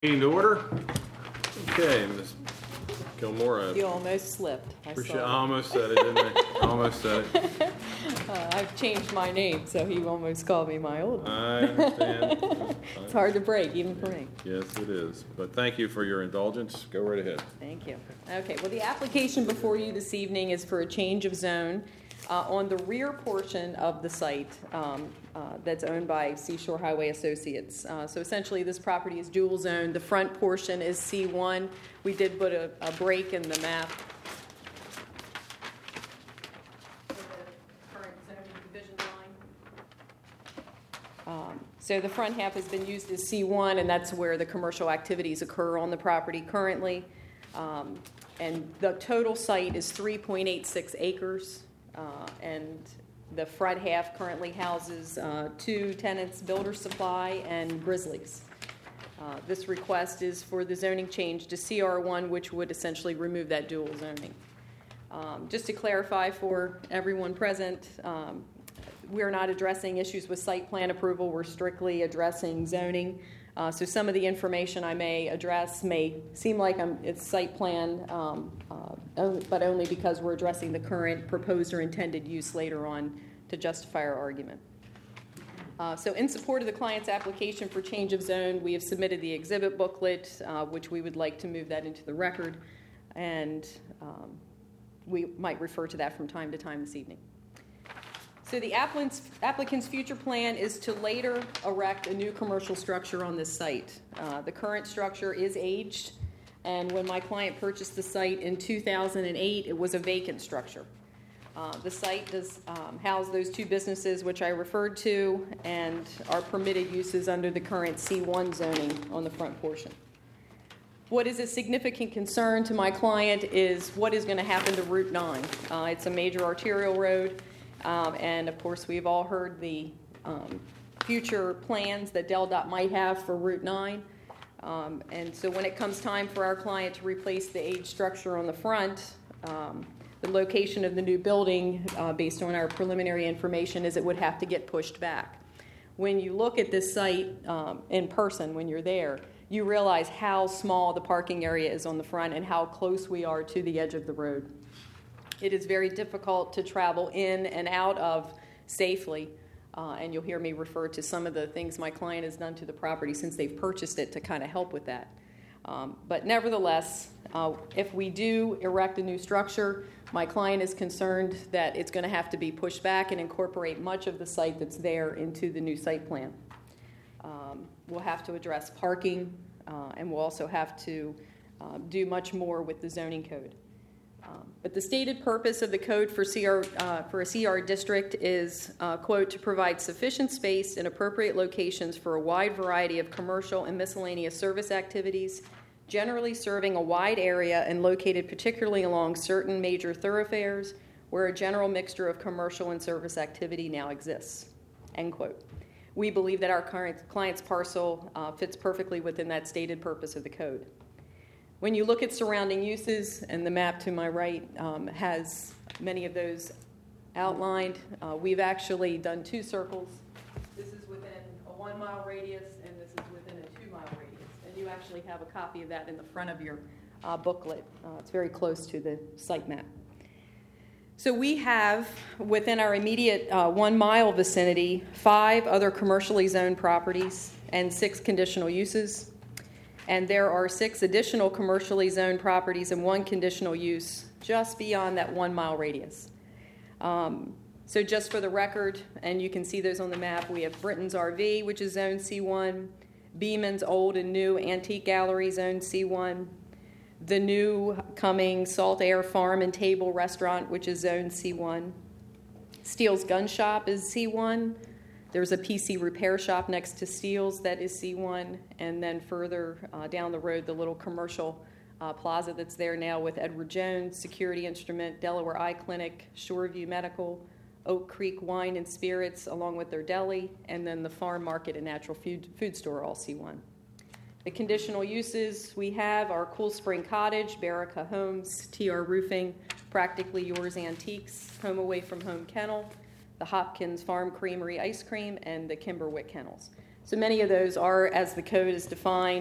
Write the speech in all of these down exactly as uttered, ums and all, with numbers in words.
In order. Okay, Miz Gilmore. You almost slipped. I Appreciate, saw I almost said it, didn't I? I almost said it. uh, I've changed my name, so he almost called me my old one. I understand. It's hard to break, even for me. Yes, it is. But thank you for your indulgence. Go right ahead. Thank you. Okay, well, the application before you this evening is for a change of zone uh, on the rear portion of the site um, uh, that's owned by Seashore Highway Associates. Uh, so essentially, this property is dual zoned. The front portion is C one. We did put a, a break in the map. Um, so the front half has been used as C one, and that's where the commercial activities occur on the property currently. Um, and the total site is three point eight six acres, uh, and the front half currently houses uh, two tenants, Builder Supply and Grizzlies. Uh, this request is for the zoning change to C R one, which would essentially remove that dual zoning. Um, just to clarify for everyone present, um, we're not addressing issues with site plan approval. We're strictly addressing zoning. Uh, so some of the information I may address may seem like I'm, it's site plan, um, uh, but only because we're addressing the current proposed or intended use later on to justify our argument. Uh, so in support of the client's application for change of zone, we have submitted the exhibit booklet, uh, which we would like to move that into the record, and um, we might refer to that from time to time this evening. So the applicant's, applicant's future plan is to later erect a new commercial structure on this site. Uh, the current structure is aged, and when my client purchased the site in two thousand eight, it was a vacant structure. Uh, the site does um, house those two businesses which I referred to and are permitted uses under the current C one zoning on the front portion. What is a significant concern to my client is what is going to happen to Route nine. Uh, it's a major arterial road. Um, and, of course, we've all heard the um, future plans that DelDOT might have for Route nine. Um, and so when it comes time for our client to replace the aged structure on the front, um, the location of the new building, uh, based on our preliminary information, is it would have to get pushed back. When you look at this site um, in person, when you're there, you realize how small the parking area is on the front and how close we are to the edge of the road. It is very difficult to travel in and out of safely, uh, and you'll hear me refer to some of the things my client has done to the property since they've purchased it to kind of help with that. Um, but nevertheless, uh, if we do erect a new structure, my client is concerned that it's going to have to be pushed back and incorporate much of the site that's there into the new site plan. Um, we'll have to address parking, uh, and we'll also have to uh, do much more with the zoning code. Um, but the stated purpose of the code for C R uh, for a C R district is, uh, quote, to provide sufficient space in appropriate locations for a wide variety of commercial and miscellaneous service activities, generally serving a wide area and located particularly along certain major thoroughfares where a general mixture of commercial and service activity now exists, end quote. We believe that our current client's parcel uh, fits perfectly within that stated purpose of the code. When you look at surrounding uses, and the map to my right um, has many of those outlined, uh, we've actually done two circles. This is within a one-mile radius, and this is within a two-mile radius. And you actually have a copy of that in the front of your uh, booklet. Uh, it's very close to the site map. So we have, within our immediate uh, one-mile vicinity, five other commercially zoned properties and six conditional uses. And there are six additional commercially zoned properties and one conditional use just beyond that one-mile radius. Um, so just for the record, and you can see those on the map, we have Britton's R V, which is Zone C one, Beeman's Old and New Antique Gallery, Zone C one, the new coming Salt Air Farm and Table Restaurant, which is Zone C one, Steele's Gun Shop is C one, there's a P C repair shop next to Steele's that is C one, and then further uh, down the road, the little commercial uh, plaza that's there now with Edward Jones, Security Instrument, Delaware Eye Clinic, Shoreview Medical, Oak Creek Wine and Spirits, along with their deli, and then the farm market and natural food, food store, all C one. The conditional uses we have are Cool Spring Cottage, Barrica Homes, T R Roofing, Practically Yours Antiques, Home Away from Home Kennel, the Hopkins Farm Creamery Ice Cream, and the Kimberwick Kennels. So many of those are, as the code is defined,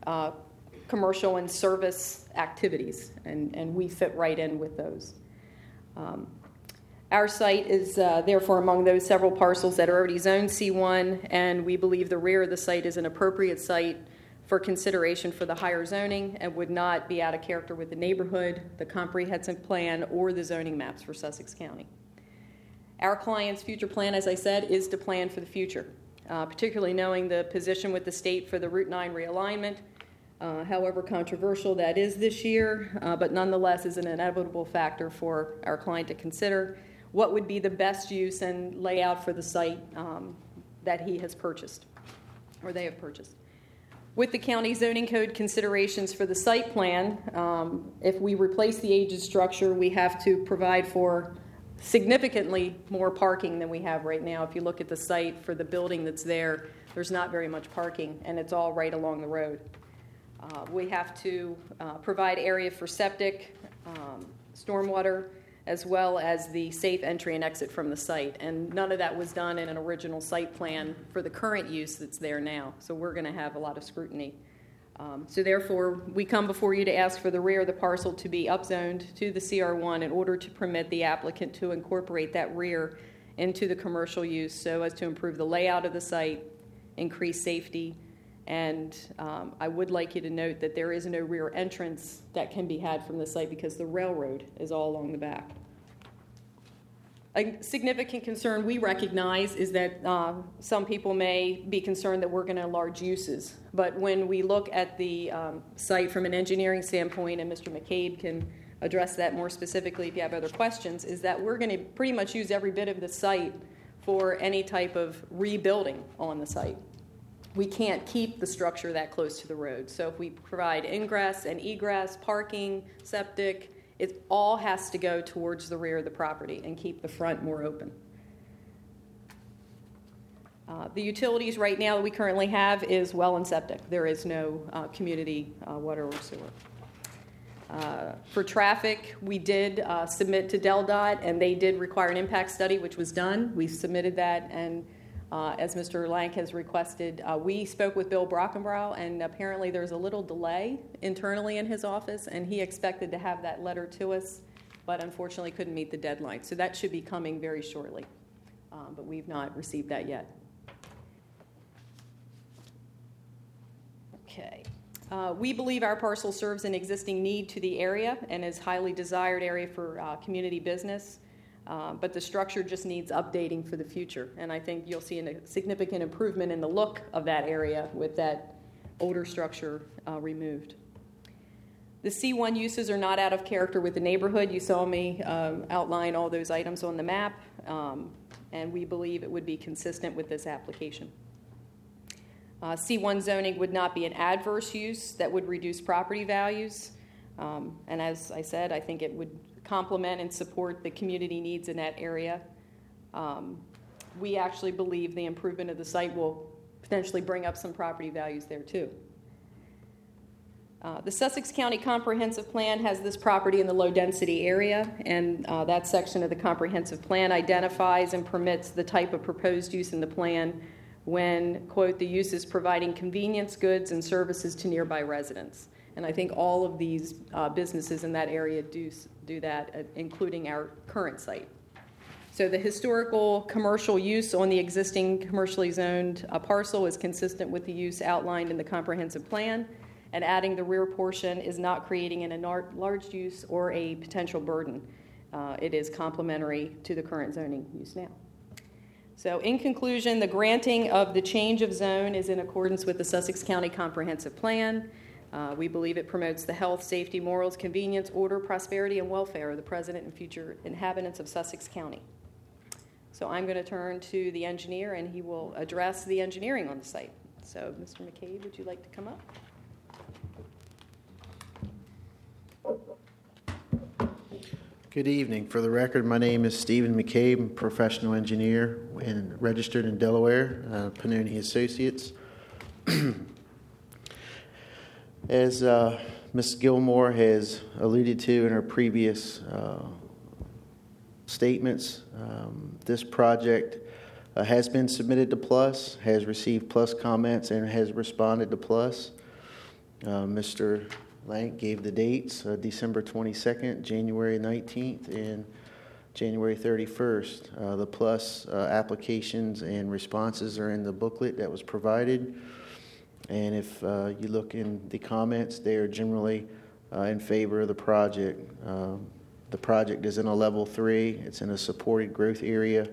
uh, commercial and service activities, and, and we fit right in with those. Um, Our site is uh, therefore among those several parcels that are already zoned C one, and we believe the rear of the site is an appropriate site for consideration for the higher zoning and would not be out of character with the neighborhood, the comprehensive plan, or the zoning maps for Sussex County. Our client's future plan, as I said, is to plan for the future, uh, particularly knowing the position with the state for the Route nine realignment, uh, however controversial that is this year, uh, but nonetheless is an inevitable factor for our client to consider what would be the best use and layout for the site um, that he has purchased, or they have purchased. With the county zoning code considerations for the site plan, um, if we replace the aged structure, we have to provide for significantly more parking than we have right now. If you look at the site for the building that's there, there's not very much parking, and it's all right along the road. Uh, we have to uh, provide area for septic, um, stormwater, as well as the safe entry and exit from the site. And none of that was done in an original site plan for the current use that's there now. So we're going to have a lot of scrutiny. Um, so therefore, we come before you to ask for the rear of the parcel to be upzoned to the C R one in order to permit the applicant to incorporate that rear into the commercial use so as to improve the layout of the site, increase safety, and um, I would like you to note that there is no rear entrance that can be had from the site because the railroad is all along the back. A significant concern we recognize is that uh, some people may be concerned that we're going to enlarge uses. But when we look at the um, site from an engineering standpoint, and Mister McCabe can address that more specifically if you have other questions, is that we're going to pretty much use every bit of the site for any type of rebuilding on the site. We can't keep the structure that close to the road. So if we provide ingress and egress, parking, septic, it all has to go towards the rear of the property and keep the front more open. Uh, the utilities right now that we currently have is well and septic. There is no uh, community uh, water or sewer. Uh, for traffic, we did uh, submit to Del Dot, and they did require an impact study, which was done. We submitted that, and Uh, as Mister Lank has requested, uh, we spoke with Bill Brockenbrough, and apparently there's a little delay internally in his office, and he expected to have that letter to us, but unfortunately couldn't meet the deadline. So that should be coming very shortly, um, but we've not received that yet. Okay. Uh, we believe our parcel serves an existing need to the area and is highly desired area for uh, community business. Uh, but the structure just needs updating for the future. And I think you'll see a significant improvement in the look of that area with that older structure uh, removed. The C one uses are not out of character with the neighborhood. You saw me um, outline all those items on the map, um, and we believe it would be consistent with this application. Uh, C one zoning would not be an adverse use that would reduce property values. Um, and as I said, I think it would complement and support the community needs in that area. Um, we actually believe the improvement of the site will potentially bring up some property values there too. Uh, the Sussex County Comprehensive Plan has this property in the low-density area, and uh, that section of the comprehensive plan identifies and permits the type of proposed use in the plan when, quote, the use is providing convenience, goods, and services to nearby residents. And I think all of these uh, businesses in that area do, do that, uh, including our current site. So the historical commercial use on the existing commercially zoned uh, parcel is consistent with the use outlined in the comprehensive plan, and adding the rear portion is not creating an enlarged use or a potential burden. Uh, it is complementary to the current zoning use now. So in conclusion, the granting of the change of zone is in accordance with the Sussex County Comprehensive Plan. Uh, we believe it promotes the health, safety, morals, convenience, order, prosperity, and welfare of the present and future inhabitants of Sussex County. So I'm going to turn to the engineer, and he will address the engineering on the site. So, Mister McCabe, would you like to come up? Good evening. For the record, my name is Stephen McCabe. I'm a professional engineer and registered in Delaware, uh, Pannoni Associates. As uh, Miz Gilmore has alluded to in her previous uh, statements, um, this project uh, has been submitted to PLUS, has received PLUS comments, and has responded to PLUS. Uh, Mister Lank gave the dates, uh, December twenty-second, January nineteenth, and January thirty-first. Uh, the plus uh, applications and responses are in the booklet that was provided. And if uh, you look in the comments, they are generally uh, in favor of the project. Um, the project is in a level three. It's in a supported growth area.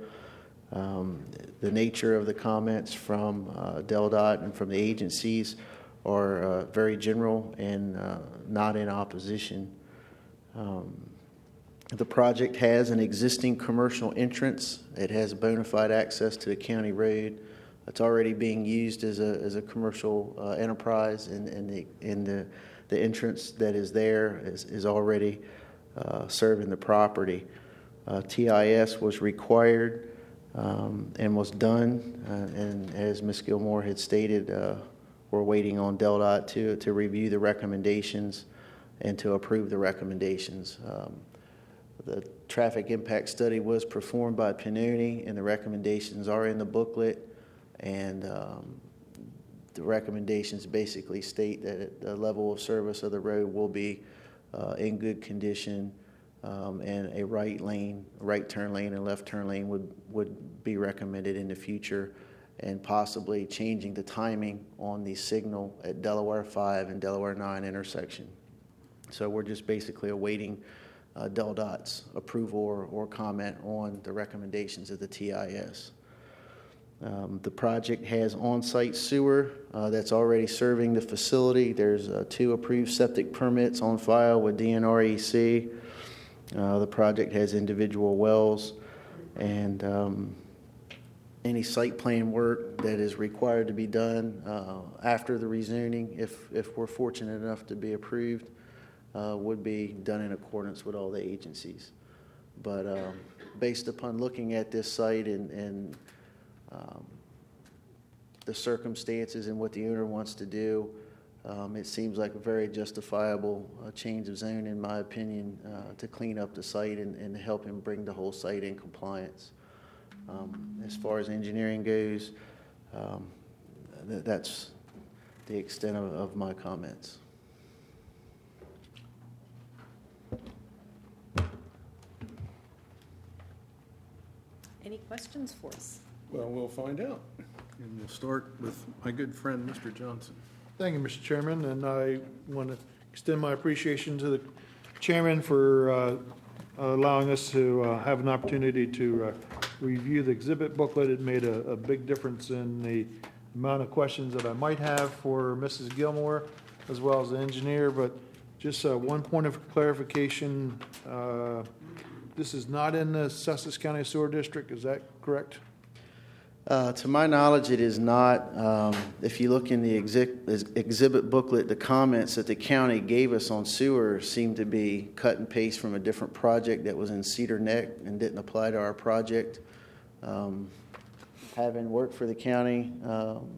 Um, the nature of the comments from uh, DelDOT and from the agencies are uh, very general and uh, not in opposition. Um, the project has an existing commercial entrance. It has bona fide access to the county road. It's already being used as a as a commercial uh, enterprise, and, and the in the the entrance that is there is is already uh, serving the property. Uh, T I S was required um, and was done, uh, and as Miz Gilmore had stated, uh, we're waiting on DelDOT to to review the recommendations and to approve the recommendations. Um, the traffic impact study was performed by Pennoni, and the recommendations are in the booklet. And um, the recommendations basically state that the level of service of the road will be uh, in good condition, um, and a right lane, right turn lane, and left turn lane would would be recommended in the future, and possibly changing the timing on the signal at Delaware five and Delaware nine intersection. So we're just basically awaiting uh, DelDOT's approval or, or comment on the recommendations of the T I S. Um, the project has on-site sewer uh, that's already serving the facility. There's uh, two approved septic permits on file with D N R E C. Uh, the project has individual wells, and um, any site plan work that is required to be done uh, after the rezoning, if if we're fortunate enough to be approved, uh, would be done in accordance with all the agencies. But um, based upon looking at this site and, and Um, the circumstances and what the owner wants to do, um, it seems like a very justifiable uh, change of zone, in my opinion, uh, to clean up the site and, and help him bring the whole site in compliance. Um, as far as engineering goes, um, th- that's the extent of, of my comments. Any questions for us? Well, we'll find out. And we'll start with my good friend, Mister Johnson. Thank you, Mister Chairman, and I want to extend my appreciation to the chairman for uh, allowing us to uh, have an opportunity to uh, review the exhibit booklet. It made a, a big difference in the amount of questions that I might have for Missus Gilmore, as well as the engineer, but just uh, one point of clarification. Uh, this is not in the Sussex County Sewer District, is that correct? Uh, to my knowledge, it is not. Um, if you look in the exhi- exhibit booklet, the comments that the county gave us on sewer seem to be cut and paste from a different project that was in Cedar Neck and didn't apply to our project. Um, having worked for the county, um,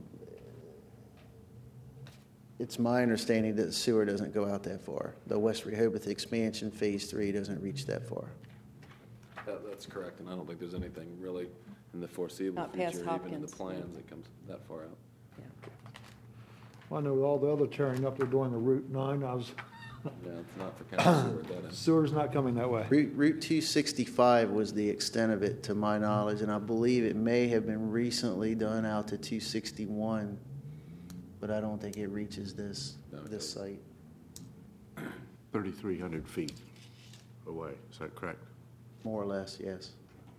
it's my understanding that the sewer doesn't go out that far. The West Rehoboth expansion, phase three, doesn't reach that far. That, that's correct, and I don't think there's anything really in the foreseeable Not past future, even in the Hopkins. plans, that comes that far out. Well, I know with all the other tearing up they're doing the Route nine, I was, Yeah, it's not for county sewer, that is. sewer's not coming that way. Route, Route two sixty-five was the extent of it, to my knowledge, and I believe it may have been recently done out to two sixty-one, but I don't think it reaches this No, it this site. thirty-three hundred feet away, is that correct? More or less, yes.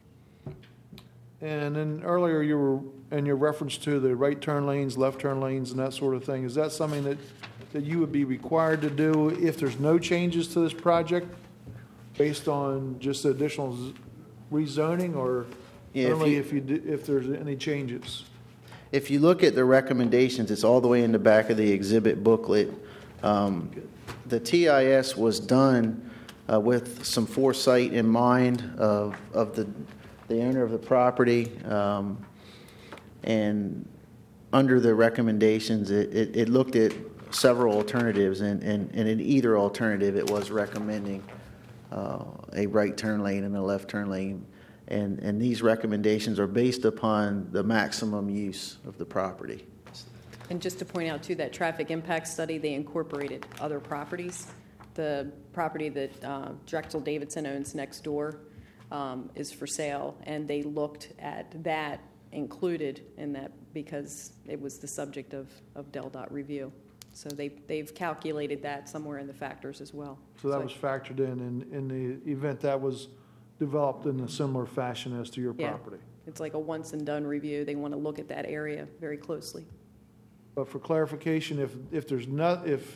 And then earlier you were, in your reference to the right turn lanes, left turn lanes and that sort of thing, is that something that, that you would be required to do if there's no changes to this project based on just additional z- rezoning, or Yeah, if only you- if you, do- if there's any changes? If you look at the recommendations, it's all the way in the back of the exhibit booklet. Um, the T I S was done uh, with some foresight in mind of, of the, the owner of the property. Um, and under the recommendations, it, it, it looked at several alternatives, and, and, and in either alternative, it was recommending uh, a right turn lane and a left turn lane. And, and these recommendations are based upon the maximum use of the property. And just to point out too, that traffic impact study, they incorporated other properties. The property that uh, Drexel Davidson owns next door um, is for sale, and they looked at that included in that because it was the subject of, of Del Dot review. So they, they've calculated that somewhere in the factors as well. So that was factored in, in, in the event that was developed in a similar fashion as to your Yeah. property. It's like a once and done review. They want to look at that area very closely. But for clarification, if, if there's not, if,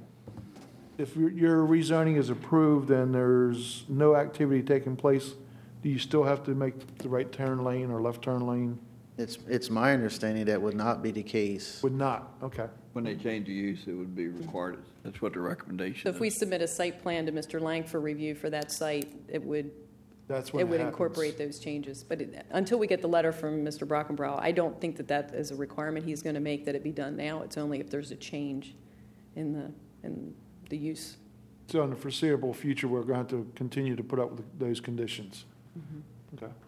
if your- your rezoning is approved and there's no activity taking place, do you still have to make the right turn lane or left turn lane? It's, it's my understanding that would not be the case. Would not, okay. When they change the use, it would be required. That's what the recommendation So is. if we submit a site plan to Mister Lang for review for that site, it would, That's when it it would happens. incorporate those changes. But it- until we get the letter from Mister Brockenbrough, I don't think that that is a requirement he's going to make that it be done now. It's only if there's a change in the, in the use. So in the foreseeable future, we're going to continue to put up with those conditions? Mm-hmm. Okay.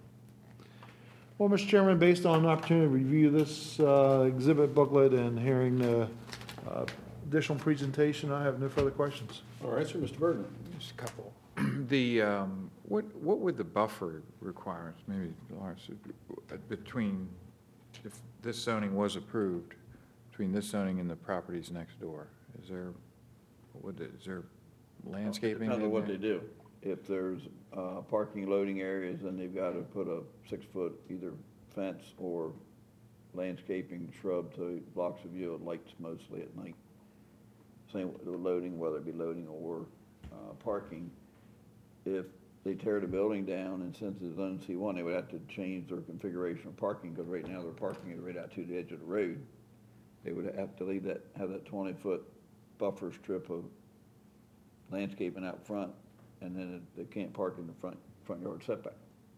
Well, Mister Chairman, based on an opportunity to review this uh, exhibit booklet and hearing the uh, additional presentation, I have no further questions. All right, sir, Mister Bergman. Just a couple. The, um, what, what would the buffer requirements, maybe Lawrence, uh, between, if this zoning was approved, between this zoning and the properties next door? Is there, what would, it- is there landscaping Depends on in what they there? do. If there's uh, parking loading areas, then they've got to put a six-foot either fence or landscaping shrub to blocks of view at lights mostly at night. Same with the loading, whether it be loading or uh, parking. If they tear the building down and since it's zone C one, they would have to change their configuration of parking because right now they're parking it right out to the edge of the road. They would have to leave that, have that twenty-foot buffer strip of landscaping out front, and then it- they can't park in the front, front yard setback.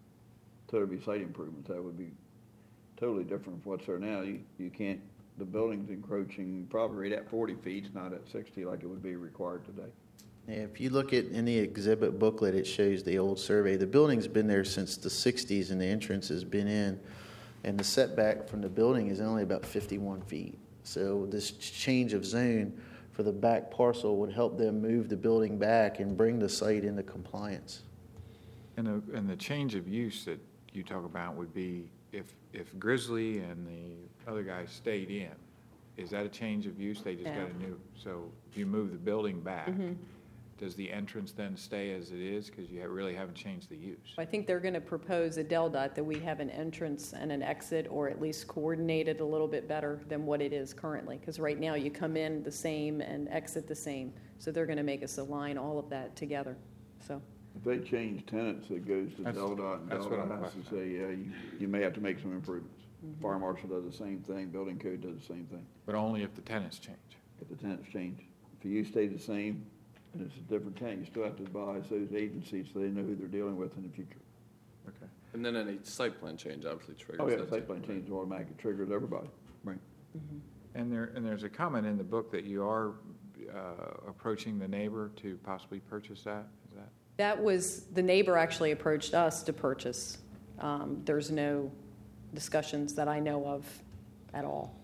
So there'd be site improvements, that would be totally different from what's there now. You, you can't, the building's encroaching probably right at forty feet, it's not at sixty like it would be required today. If you look at, in the exhibit booklet, it shows the old survey. The building's been there since the sixties and the entrance has been in. And the setback from the building is only about fifty-one feet. So this change of zone for the back parcel would help them move the building back and bring the site into compliance. And the, and the change of use that you talk about would be if, if Grizzly and the other guys stayed in, is that a change of use? They just got a new, so if you move the building back, does the entrance then stay as it is? Because you ha- really haven't changed the use. I think they're going to propose a Del Dot that we have an entrance and an exit, or at least coordinated a little bit better than what it is currently. Because right now you come in the same and exit the same. So they're going to make us align all of that together. So, If they change tenants, it goes to That's- Del Dot, and that's Del what Dot I'm has to say, questioning. yeah, you, you may have to make some improvements. Fire marshal does the same thing, building code does the same thing, But only if the tenants change. if the tenants change. If the use stays the same, and it's a different tenant, you still have to advise those agencies so they know who they're dealing with in the future. Okay. And then any site plan change obviously triggers Oh, yeah, that. site plan change automatically triggers everybody. Right. And there, and there's a comment in the book that you are uh, approaching the neighbor to possibly purchase that? Is that? that was, the neighbor actually approached us to purchase. Um, there's no discussions that I know of at all.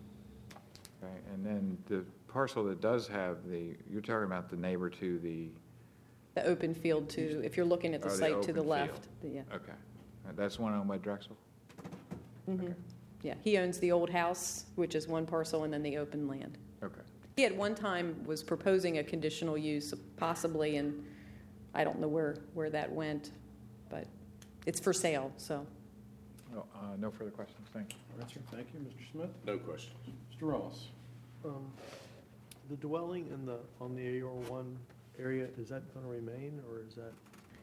Okay, and then the parcel that does have the, you're talking about the neighbor to the, The open field to, if you're looking at the Oh, the site to the open left. the- Yeah. okay. Uh, That's one owned by Drexel? Mhm. Yeah, he owns the old house, which is one parcel, and then the open land. Okay. He at one time was proposing a conditional use possibly, and I don't know where, where that went, but it's for sale, so. No, uh, no further questions, thank you. All right, sir, thank you. Mister Smith? No questions. Mister Ross? Um, The dwelling in the, on the A R one area, is that going to remain, or is that?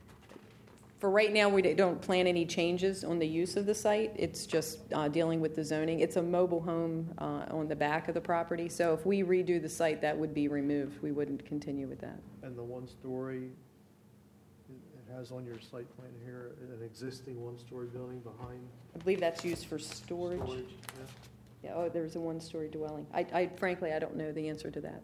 For right now, we don't plan any changes on the use of the site. It's just uh, dealing with the zoning. It's a mobile home uh, on the back of the property, so if we redo the site, that would be removed. We wouldn't continue with that. And the one-story, it it has on your site plan here, an existing one-story building behind I believe that's used for storage. storage? yeah? Yeah, oh, there's a one-story dwelling. I, I frankly, I don't know the answer to that.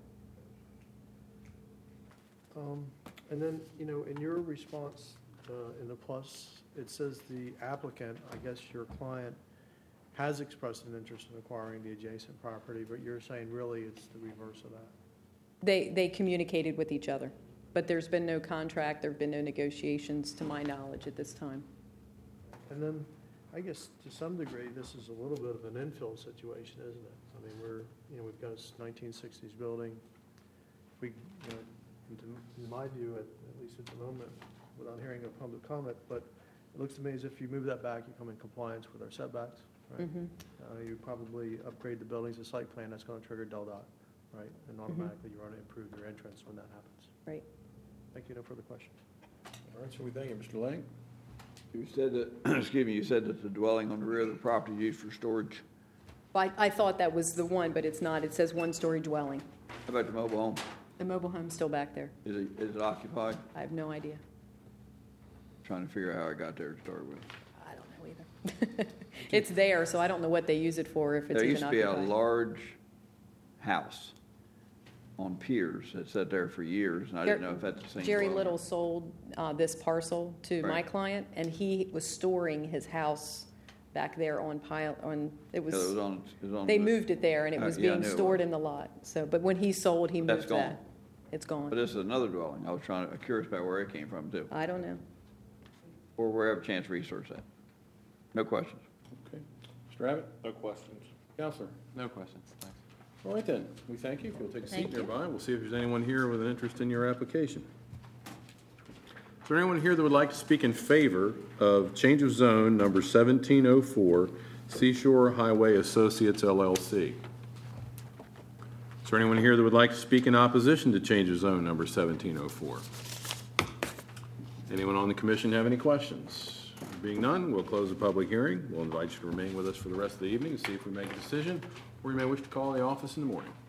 Um, And then, you know, in your response, uh, in the plus, it says the applicant, I guess your client, has expressed an interest in acquiring the adjacent property, but you're saying really it's the reverse of that. They, they communicated with each other, but there's been no contract, there've been no negotiations, to my knowledge, at this time. And then, I guess to some degree, this is a little bit of an infill situation, isn't it? I mean, we're, you know, we've got a nineteen sixties building. We, you know, in in my view, at, at least at the moment, without hearing a public comment, but it looks to me as if you move that back, you come in compliance with our setbacks, right? Mhm. Uh, you probably upgrade the buildings, the site plan, that's gonna trigger Del Dot, right? And automatically you're gonna improve your entrance when that happens. Right. Thank you, no further questions. All right, so we thank you, Mister Lang. You said that, excuse me, you said that the dwelling on the rear of the property is used for storage. I, I thought that was the one, but it's not. It says one-story dwelling. How about the mobile home? The mobile home's still back there. Is it, is it occupied? I have no idea. Trying to figure out how it got there to start with. I don't know either. It's there, so I don't know what they use it for, if it's There even used to be a occupied. large house on piers that sat there for years, and I didn't know if that's the same. Jerry dwelling. Little sold uh, this parcel to my Right. client, and he was storing his house back there on pile, on, it Yeah, It was was, on, it was on. they the- moved it there, and it Uh, was yeah, I being knew it stored was. in the lot. So, but when he sold, he That's moved gone. that. It's But gone. this is another dwelling. I was trying to, curious about where it came from too, I don't know. or where I have a chance to research that. No questions. Okay. Mister Abbott? No questions. Counselor? No questions, thanks. All right then, we thank you. If you'll take a seat Thank you. nearby, we'll see if there's anyone here with an interest in your application. Is there anyone here that would like to speak in favor of change of zone number seventeen oh four Seashore Highway Associates L L C? Is there anyone here that would like to speak in opposition to change of zone number seventeen oh four? Anyone on the commission have any questions? Being none, we'll close the public hearing. We'll invite you to remain with us for the rest of the evening and see if we make a decision, or you may wish to call the office in the morning.